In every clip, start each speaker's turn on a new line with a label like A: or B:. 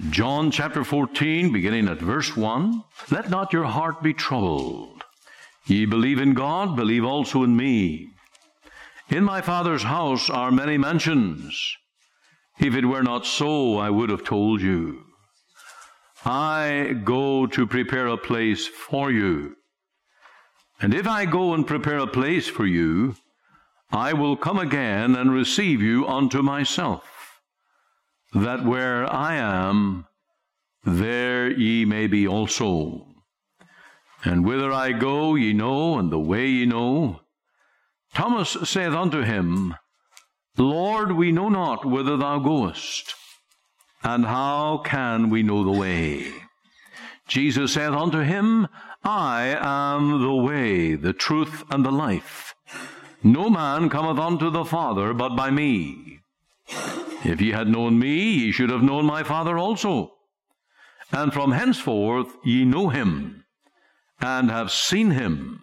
A: John chapter 14, beginning at verse 1. Let not your heart be troubled. Ye believe in God, believe also in me. In my Father's house are many mansions. If it were not so, I would have told you. I go to prepare a place for you. And if I go and prepare a place for you, I will come again and receive you unto myself, that where I am, there ye may be also. And whither I go ye know, and the way ye know. Thomas saith unto him, Lord, we know not whither thou goest, and how can we know the way? Jesus saith unto him, I am the way, the truth, and the life. No man cometh unto the Father but by me. If ye had known me, ye should have known my Father also. And from henceforth ye know him, and have seen him.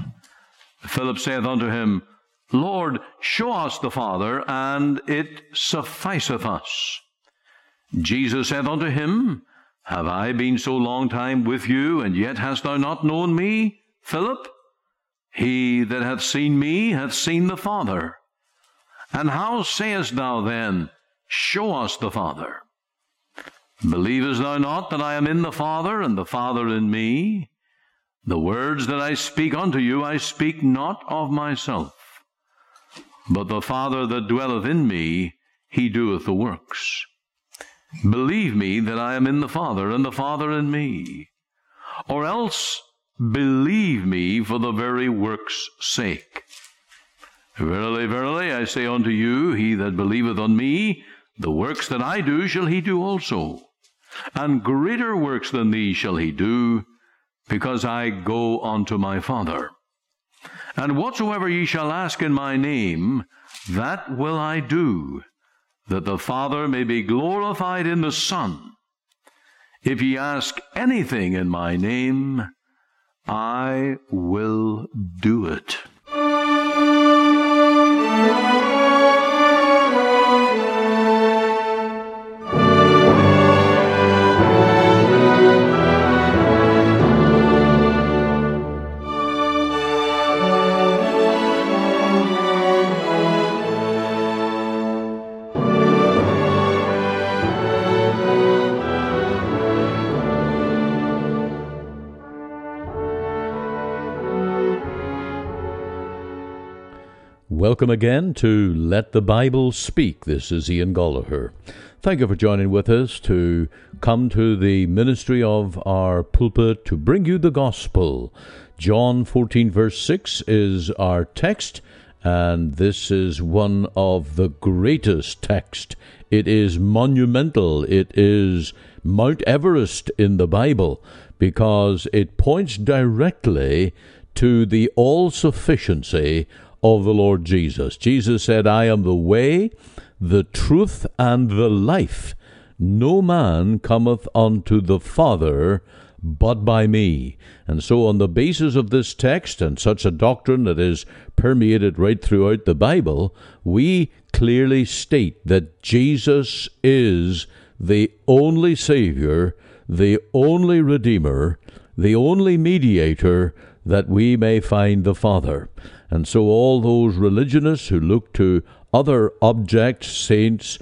A: Philip saith unto him, Lord, show us the Father, and it sufficeth us. Jesus saith unto him, Have I been so long time with you, and yet hast thou not known me, Philip? He that hath seen me hath seen the Father. And how sayest thou then, Show us the Father? Believest thou not that I am in the Father, and the Father in me? The words that I speak unto you, I speak not of myself. But the Father that dwelleth in me, he doeth the works. Believe me that I am in the Father, and the Father in me. Or else believe me for the very works' sake. Verily, verily, I say unto you, he that believeth on me, the works that I do shall he do also. And greater works than these shall he do, because I go unto my Father. And whatsoever ye shall ask in my name, that will I do, that the Father may be glorified in the Son. If ye ask anything in my name, I will do it.
B: Welcome again to Let the Bible Speak. This is Ian Gollaher. Thank you for joining with us to come to the ministry of our pulpit to bring you the gospel. John 14 verse 6 is our text, and this is one of the greatest texts. It is monumental. It is Mount Everest in the Bible because it points directly to the all-sufficiency of the Lord Jesus. Jesus said, I am the way, the truth, and the life. No man cometh unto the Father but by me. And so on the basis of this text and such a doctrine that is permeated right throughout the Bible, we clearly state that Jesus is the only Savior, the only Redeemer, the only mediator, that we may find the Father. And so all those religionists who look to other objects, saints,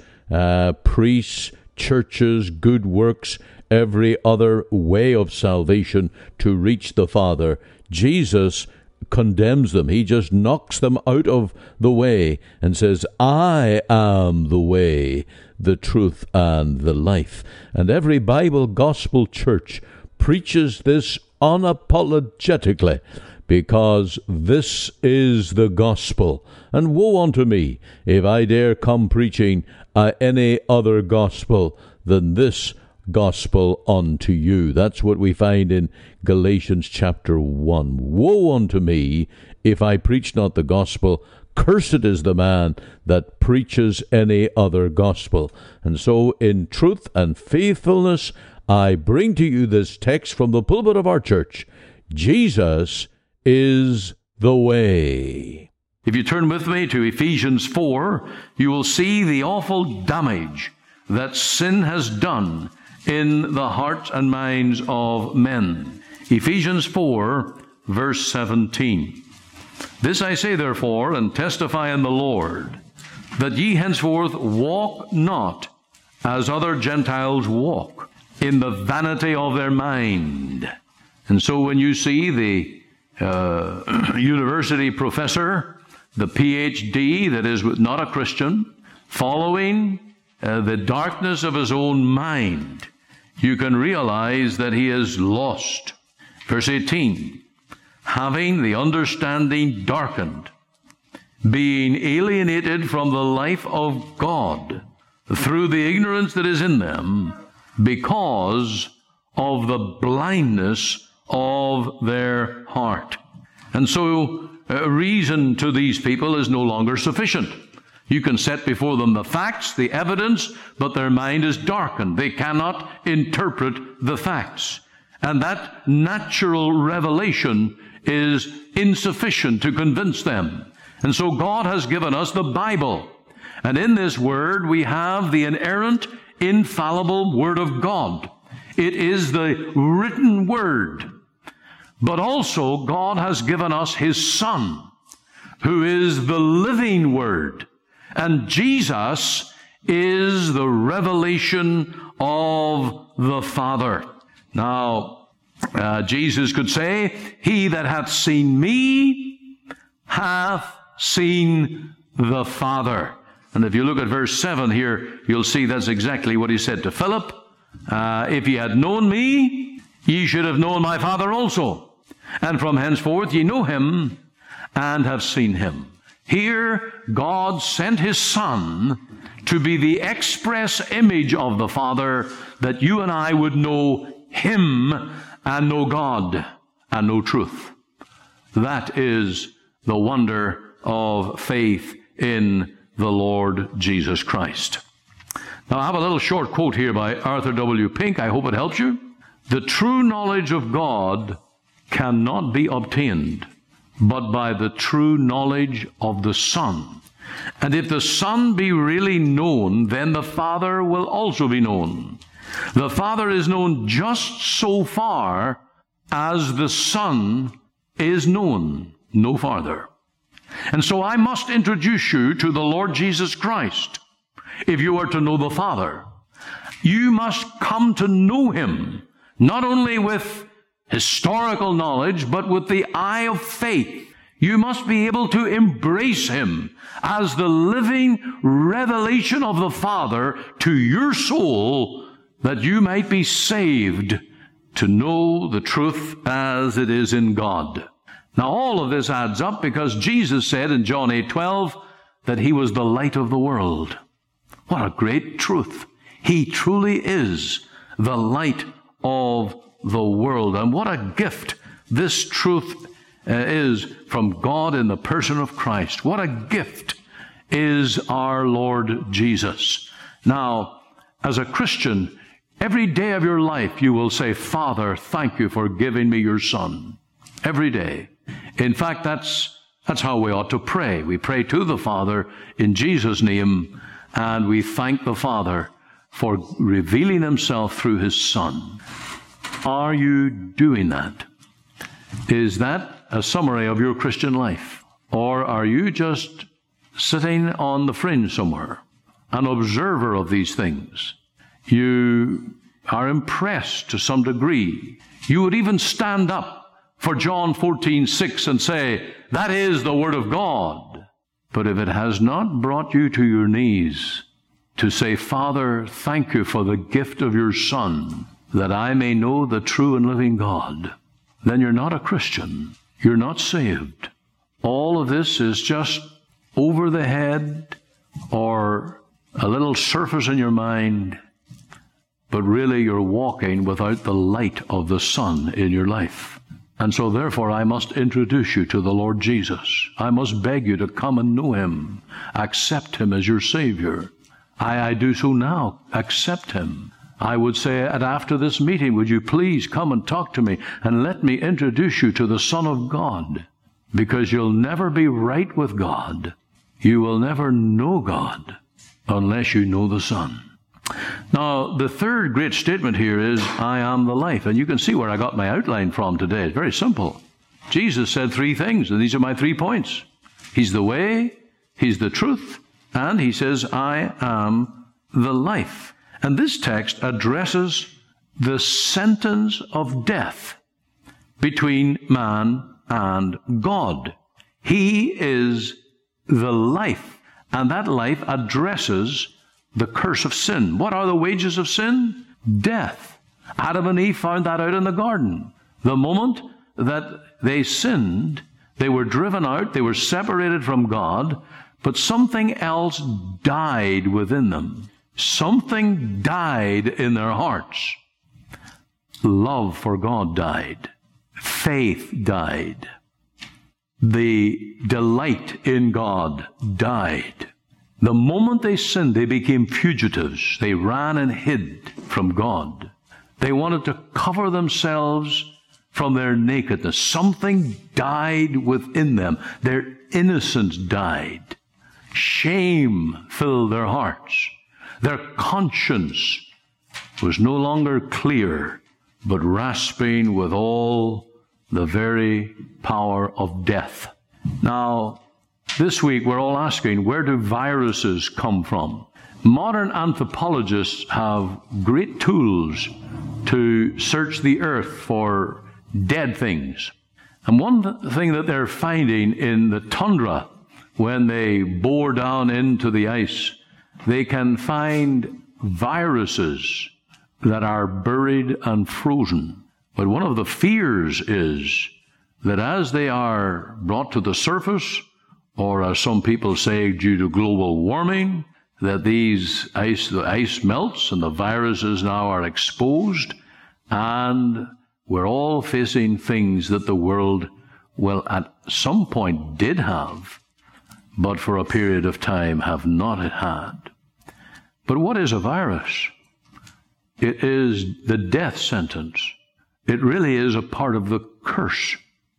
B: priests, churches, good works, every other way of salvation to reach the Father, Jesus condemns them. He just knocks them out of the way and says, I am the way, the truth, and the life. And every Bible gospel church preaches this unapologetically, because this is the gospel. And woe unto me if I dare come preaching any other gospel than this gospel unto you. That's what we find in Galatians chapter 1. Woe unto me if I preach not the gospel. Cursed is the man that preaches any other gospel. And so in truth and faithfulness, I bring to you this text from the pulpit of our church. Jesus is the way.
A: If you turn with me to Ephesians 4, you will see the awful damage that sin has done in the hearts and minds of men. Ephesians 4, verse 17. This I say therefore, and testify in the Lord, that ye henceforth walk not as other Gentiles walk, in the vanity of their mind. And so when you see the university professor, the PhD that is not a Christian, following the darkness of his own mind, you can realize that he is lost. Verse 18, having the understanding darkened, being alienated from the life of God through the ignorance that is in them, because of the blindness of their heart. And so reason to these people is no longer sufficient. You can set before them the facts, the evidence, but their mind is darkened. They cannot interpret the facts. And that natural revelation is insufficient to convince them. And so God has given us the Bible. And in this Word we have the inerrant, infallible Word of God. It is the written Word. But also God has given us His Son, who is the living Word. And Jesus is the revelation of the Father. Now, Jesus could say, he that hath seen me hath seen the Father. And if you look at verse 7 here, you'll see that's exactly what he said to Philip. If ye had known me, ye should have known my Father also. And from henceforth ye know him and have seen him. Here, God sent his Son to be the express image of the Father, that you and I would know him and know God and know truth. That is the wonder of faith in the Lord Jesus Christ. Now, I have a little short quote here by Arthur W. Pink. I hope it helps you. The true knowledge of God cannot be obtained but by the true knowledge of the Son. And if the Son be really known, then the Father will also be known. The Father is known just so far as the Son is known, no farther. And so I must introduce you to the Lord Jesus Christ. If you are to know the Father, you must come to know him, not only with historical knowledge, but with the eye of faith. You must be able to embrace him as the living revelation of the Father to your soul, that you might be saved to know the truth as it is in God. Now, all of this adds up because Jesus said in John 8:12 that he was the light of the world. What a great truth. He truly is the light of the world. And what a gift this truth is from God in the person of Christ. What a gift is our Lord Jesus. Now, as a Christian, every day of your life you will say, Father, thank you for giving me your Son. Every day. In fact, that's how we ought to pray. We pray to the Father in Jesus' name, and we thank the Father for revealing himself through his Son. Are you doing that? Is that a summary of your Christian life? Or are you just sitting on the fringe somewhere, an observer of these things? You are impressed to some degree. You would even stand up for John 14:6 and say, that is the Word of God. But if it has not brought you to your knees to say, Father, thank you for the gift of your Son, that I may know the true and living God, then you're not a Christian. You're not saved. All of this is just over the head or a little surface in your mind, but really you're walking without the light of the Son in your life. And so therefore I must introduce you to the Lord Jesus. I must beg you to come and know him. Accept him as your Savior. I do so now. Accept him. I would say, and after this meeting, would you please come and talk to me and let me introduce you to the Son of God? Because you'll never be right with God. You will never know God unless you know the Son. Now, the third great statement here is, I am the life. And you can see where I got my outline from today. It's very simple. Jesus said three things, and these are my 3 points. He's the way, He's the truth, and He says, I am the life. And this text addresses the sentence of death between man and God. He is the life, and that life addresses the curse of sin. What are the wages of sin? Death. Adam and Eve found that out in the garden. The moment that they sinned, they were driven out, they were separated from God, but something else died within them. Something died in their hearts. Love for God died. Faith died. The delight in God died. The moment they sinned, they became fugitives. They ran and hid from God. They wanted to cover themselves from their nakedness. Something died within them. Their innocence died. Shame filled their hearts. Their conscience was no longer clear, but rasping with all the very power of death. Now, this week we're all asking, where do viruses come from? Modern anthropologists have great tools to search the earth for dead things. And one thing that they're finding in the tundra, when they bore down into the ice, they can find viruses that are buried and frozen. But one of the fears is that as they are brought to the surface, or as some people say, due to global warming, that the ice melts and the viruses now are exposed, and we're all facing things that the world, well, at some point did have, but for a period of time have not had. But what is a virus? It is the death sentence. It really is a part of the curse.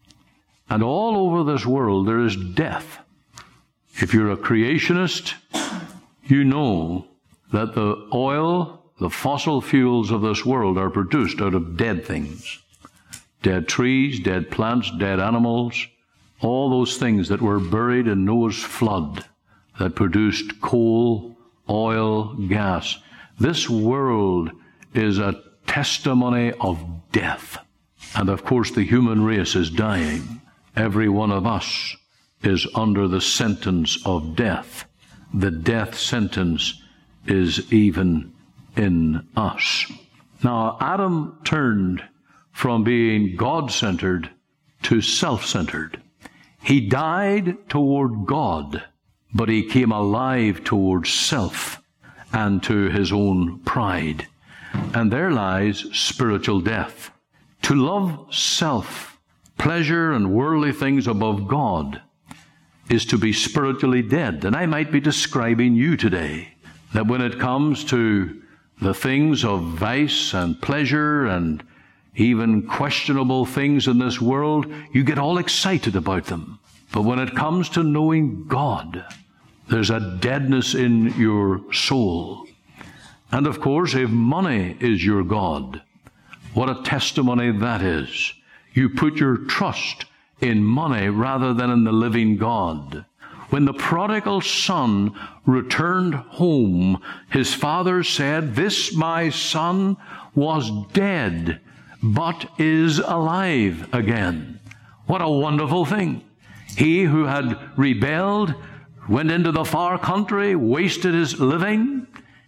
A: And all over this world there is death. If you're a creationist, you know that the oil, the fossil fuels of this world are produced out of dead things. Dead trees, dead plants, dead animals, all those things that were buried in Noah's flood that produced coal, oil, gas. This world is a testimony of death. And of course the human race is dying. Every one of us is under the sentence of death. The death sentence is even in us. Now, Adam turned from being God-centered to self-centered. He died toward God, but he came alive towards self and to his own pride. And there lies spiritual death. To love self, pleasure and worldly things above God, is to be spiritually dead. And I might be describing you today, that when it comes to the things of vice and pleasure and even questionable things in this world, you get all excited about them. But when it comes to knowing God, there's a deadness in your soul. And of course, if money is your God, what a testimony that is. You put your trust in money rather than in the living God. When the prodigal son returned home, his father said, "This my son was dead, but is alive again." What a wonderful thing. He who had rebelled, went into the far country, wasted his living,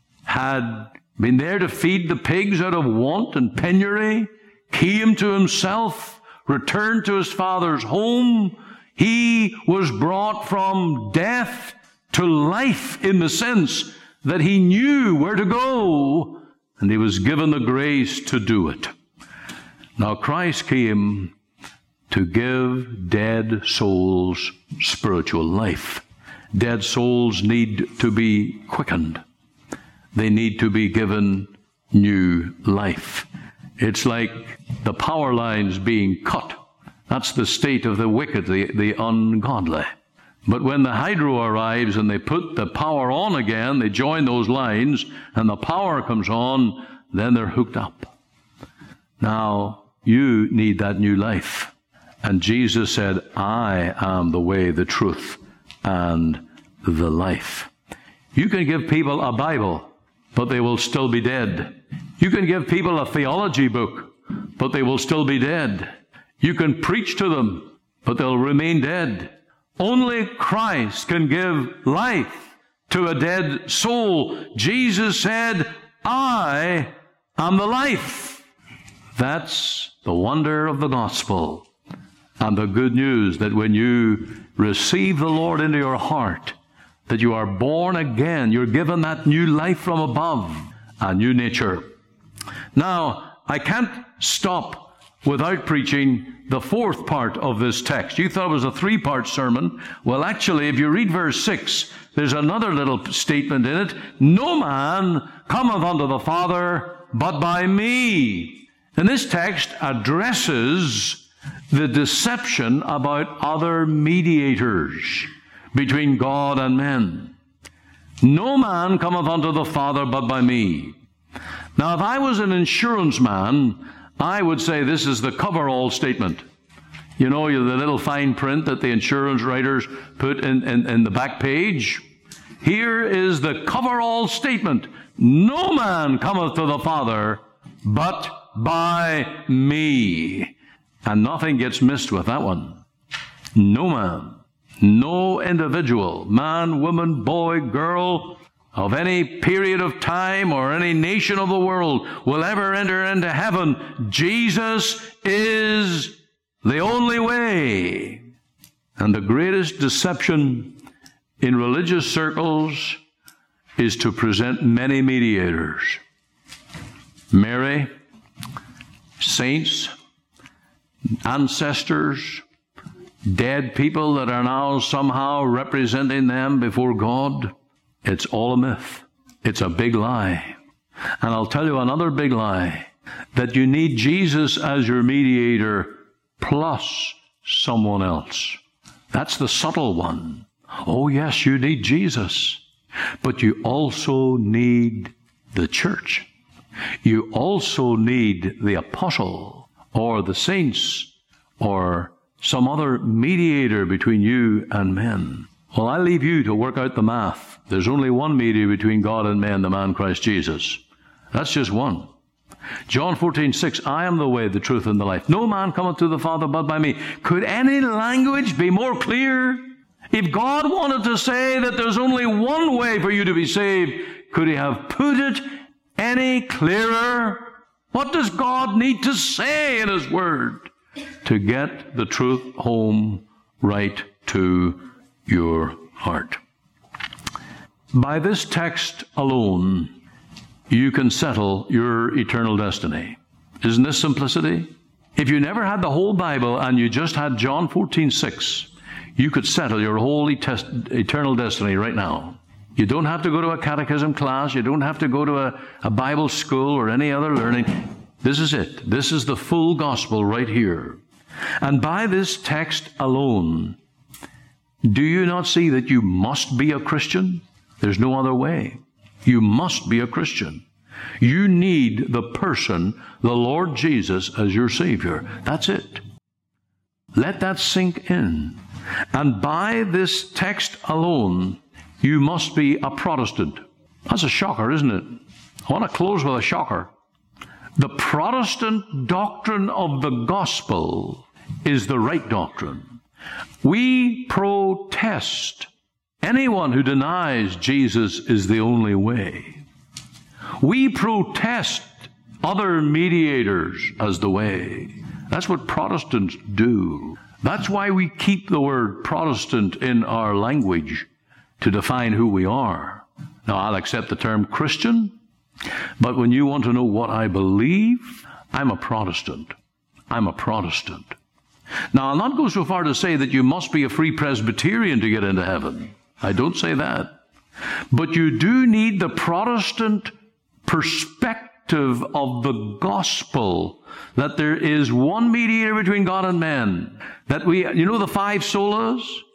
A: had been there to feed the pigs out of want and penury, came to himself, returned to his father's home. He was brought from death to life in the sense that he knew where to go, and he was given the grace to do it. Now Christ came to give dead souls spiritual life. Dead souls need to be quickened. They need to be given new life. It's like the power lines being cut. That's the state of the wicked, the ungodly. But when the hydro arrives and they put the power on again, they join those lines, and the power comes on, then they're hooked up. Now, you need that new life. And Jesus said, I am the way, the truth, and the life. You can give people a Bible, but they will still be dead. You can give people a theology book, but they will still be dead. You can preach to them, but they'll remain dead. Only Christ can give life to a dead soul. Jesus said, I am the life. That's the wonder of the gospel and the good news that when you receive the Lord into your heart, that you are born again, you're given that new life from above, a new nature. Now, I can't stop without preaching the fourth part of this text. You thought it was a three-part sermon. Well, actually, if you read verse 6, there's another little statement in it. No man cometh unto the Father but by me. And this text addresses the deception about other mediators between God and men. No man cometh unto the Father but by me. Now, if I was an insurance man, I would say this is the coverall statement. You know, the little fine print that the insurance writers put in the back page. Here is the coverall statement. No man cometh to the Father but by me. And nothing gets missed with that one. No man, no individual, man, woman, boy, girl, of any period of time or any nation of the world will ever enter into heaven. Jesus is the only way. And the greatest deception in religious circles is to present many mediators. Mary, saints, ancestors, dead people that are now somehow representing them before God. It's all a myth. It's a big lie. And I'll tell you another big lie, that you need Jesus as your mediator plus someone else. That's the subtle one. Oh yes, you need Jesus, but you also need the church. You also need the apostle or the saints or some other mediator between you and men. Well, I leave you to work out the math. There's only one mediator between God and man, the man Christ Jesus. That's just one. John 14:6, I am the way, the truth, and the life. No man cometh to the Father but by me. Could any language be more clear? If God wanted to say that there's only one way for you to be saved, could he have put it any clearer? What does God need to say in his word to get the truth home right to your heart? By this text alone, you can settle your eternal destiny. Isn't this simplicity? If you never had the whole Bible and you just had John 14:6, you could settle your whole eternal destiny right now. You don't have to go to a catechism class. You don't have to go to a Bible school or any other learning. This is it. This is the full gospel right here. And by this text alone, do you not see that you must be a Christian? There's no other way. You must be a Christian. You need the person, the Lord Jesus, as your Savior. That's it. Let that sink in. And by this text alone, you must be a Protestant. That's a shocker, isn't it? I want to close with a shocker. The Protestant doctrine of the gospel is the right doctrine. We protest anyone who denies Jesus is the only way. We protest other mediators as the way. That's what Protestants do. That's why we keep the word Protestant in our language to define who we are. Now, I'll accept the term Christian, but when you want to know what I believe, I'm a Protestant. I'm a Protestant. Now, I'll not go so far to say that you must be a Free Presbyterian to get into heaven. I don't say that. But you do need the Protestant perspective of the gospel, that there is one mediator between God and man. That you know the 5 solas?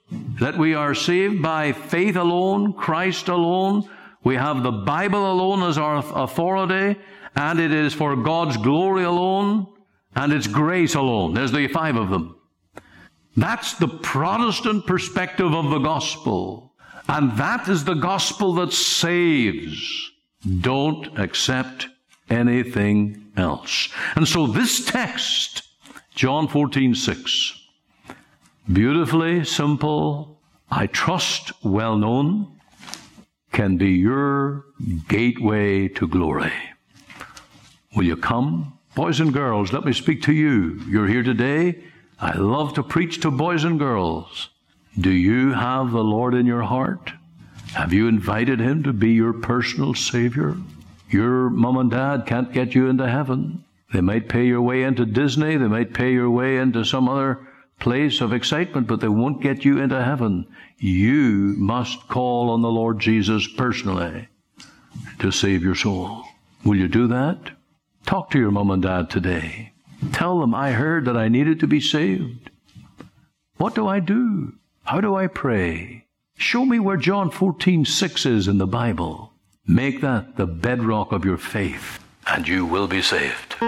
A: that we are saved by faith alone, Christ alone. We have the Bible alone as our authority, and it is for God's glory alone, and it's grace alone. There's the 5 of them. That's the Protestant perspective of the gospel. And that is the gospel that saves. Don't accept anything else. And so this text, John 14:6, beautifully simple, I trust well known, can be your gateway to glory. Will you come? Boys and girls, let me speak to you. You're here today. I love to preach to boys and girls. Do you have the Lord in your heart? Have you invited Him to be your personal Savior? Your mom and dad can't get you into heaven. They might pay your way into Disney. They might pay your way into some other place of excitement, but they won't get you into heaven. You must call on the Lord Jesus personally to save your soul. Will you do that? Talk to your mom and dad today. Tell them, I heard that I needed to be saved. What do I do? How do I pray? Show me where John 14:6 is in the Bible. Make that the bedrock of your faith, and you will be saved.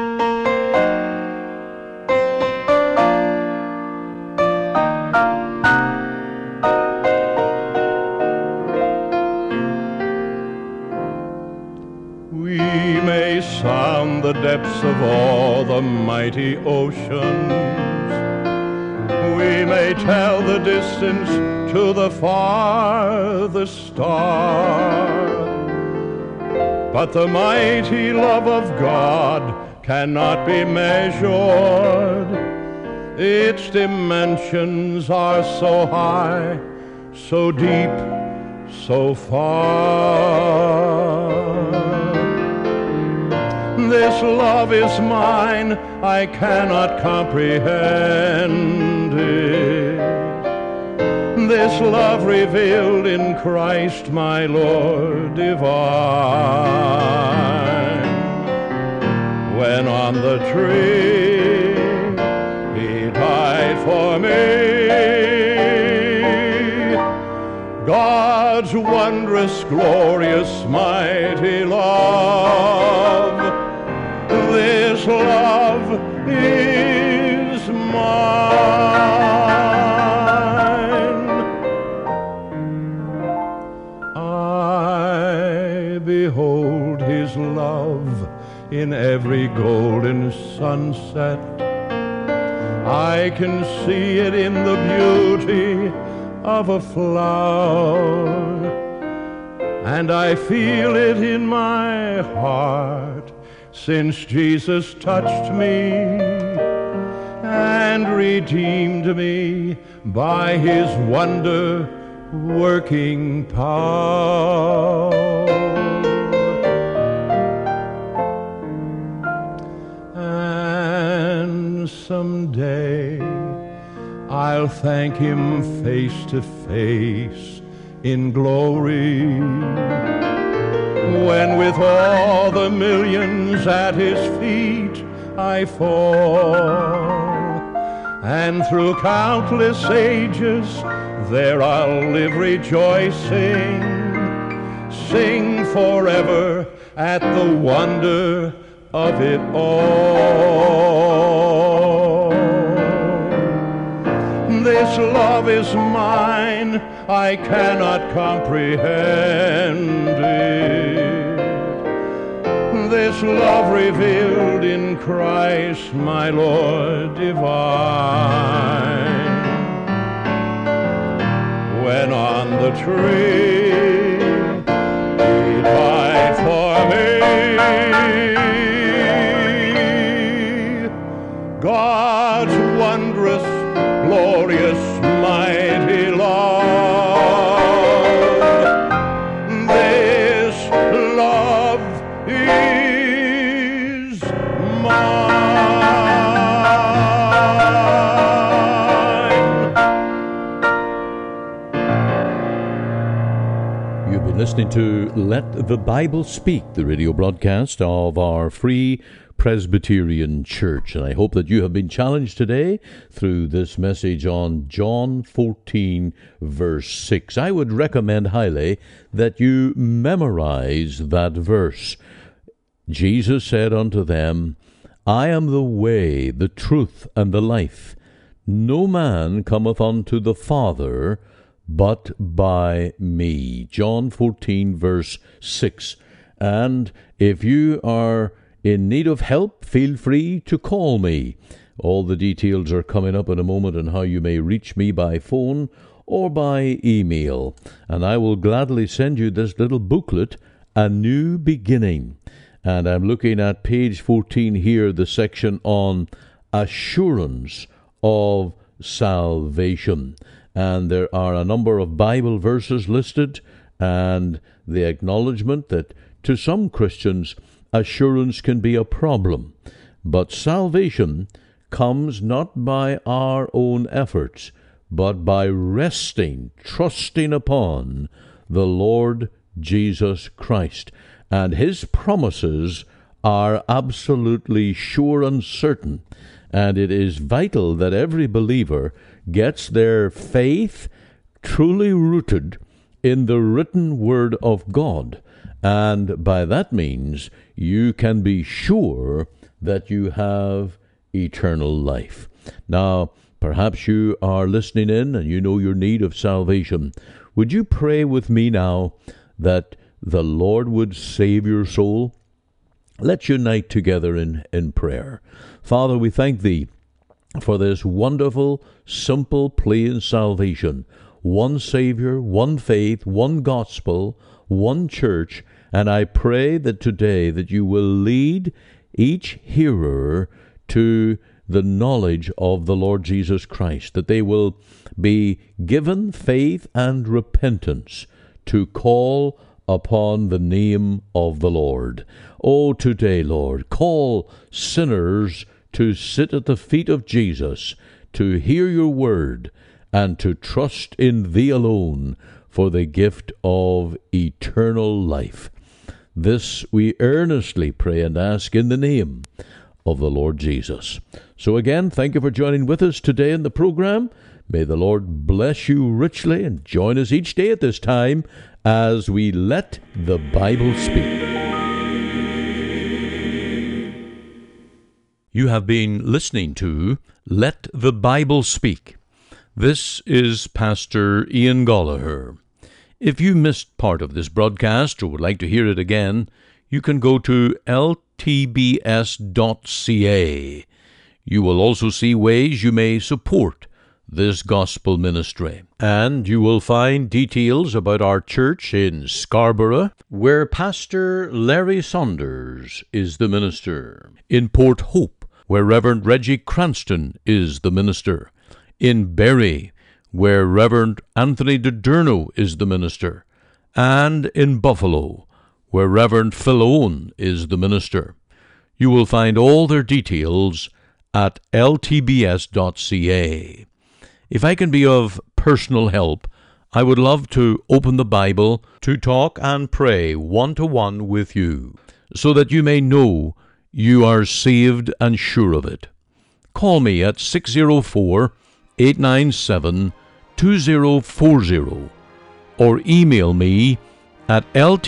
C: We may sound the depths of all the mighty oceans. We may tell the distance to the farthest star. But the mighty love of God cannot be measured. Its dimensions are so high, so deep, so far. This love is mine, I cannot comprehend it. This love revealed in Christ my Lord divine. When on the tree He died for me, God's wondrous, glorious, mighty love. This love is mine. I behold His love in every golden sunset. I can see it in the beauty of a flower, and I feel it in my heart since Jesus touched me and redeemed me by His wonder-working power. And someday I'll thank Him face to face in glory, when with all the millions at His feet I fall, and through countless ages there I'll live rejoicing, sing forever at the wonder of it all. This love is mine, I cannot comprehend it. This love revealed in Christ my Lord divine. When on the tree He died for me, God's wondrous, glorious, mighty love. This love is mine.
B: You've been listening to Let the Bible Speak, the radio broadcast of our free Presbyterian Church. And I hope that you have been challenged today through this message on John 14, verse 6. I would recommend highly that you memorize that verse. Jesus said unto them, I am the way, the truth, and the life. No man cometh unto the Father but by me. John 14, verse 6. And if you are in need of help, feel free to call me. All the details are coming up in a moment on how you may reach me by phone or by email. And I will gladly send you this little booklet, A New Beginning. And I'm looking at page 14 here, the section on assurance of salvation. And there are a number of Bible verses listed, and the acknowledgement that to some Christians, assurance can be a problem. But salvation comes not by our own efforts, but by resting, trusting upon the Lord Jesus Christ. And his promises are absolutely sure and certain. And it is vital that every believer gets their faith truly rooted in the written word of God. And by that means, you can be sure that you have eternal life. Now, perhaps you are listening in and you know your need of salvation. Would you pray with me now that the Lord would save your soul? Let's unite together in prayer. Father, we thank Thee for this wonderful, simple, plain salvation. One Savior, one faith, one gospel, one church. And I pray that today that you will lead each hearer to the knowledge of the Lord Jesus Christ, that they will be given faith and repentance to call upon the name of the Lord. Oh, today, Lord, call sinners to sit at the feet of Jesus, to hear your word, and to trust in Thee alone for the gift of eternal life. This we earnestly pray and ask in the name of the Lord Jesus. So again, thank you for joining with us today in the program. May the Lord bless you richly, and join us each day at this time as we let the Bible speak. You have been listening to Let the Bible Speak. This is Pastor Ian Gollaher. If you missed part of this broadcast or would like to hear it again, you can go to ltbs.ca. You will also see ways you may support this gospel ministry. And you will find details about our church in Scarborough, where Pastor Larry Saunders is the minister. In Port Hope, where Reverend Reggie Cranston is the minister. In Berry, where Reverend Anthony DiDerno is the minister. And in Buffalo, where Reverend Phil Owen is the minister. You will find all their details at ltbs.ca. If I can be of personal help, I would love to open the Bible to talk and pray one-to-one with you, so that you may know you are saved and sure of it. Call me at 604-897-2040 or email me at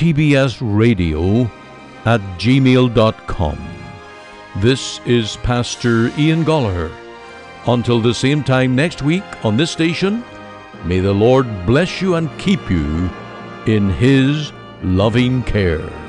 B: ltbsradio@gmail.com. This is Pastor Ian Gollaher. Until the same time next week on this station, may the Lord bless you and keep you in His loving care.